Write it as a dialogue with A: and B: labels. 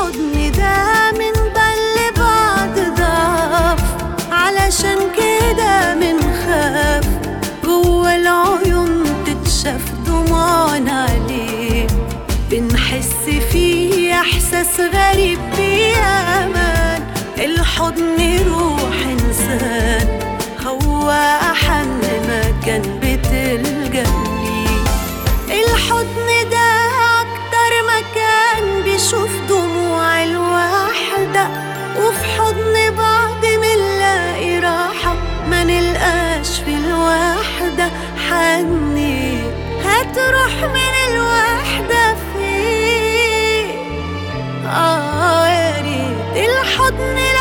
A: الحضن ده من بل بعض ضعف، علشان كده منخاف جوا العيون تتشاف دموعنا عليه، بنحس فيه إحساس غريب بأمان. الحضن روح إنسان، هو أحن مكان بتلجأ ليه. الحضن ده أكتر مكان بيشوف دموع الوحدة، وفي حضن بعض منلاقي راحة، ما نلقاش في الوحدة حني. هتروح من الوحدة فين؟ يا ريت الحضن